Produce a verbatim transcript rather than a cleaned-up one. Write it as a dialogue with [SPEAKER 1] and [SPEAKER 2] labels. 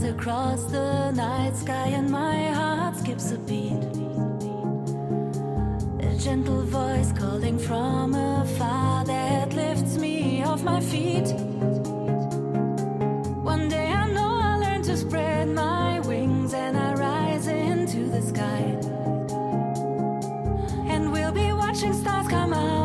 [SPEAKER 1] across the night sky and my heart skips a beat. A gentle voice calling from afar that lifts me off my feet. One day I know I'll learn to spread my wings and I rise into the sky. And we'll be watching stars come out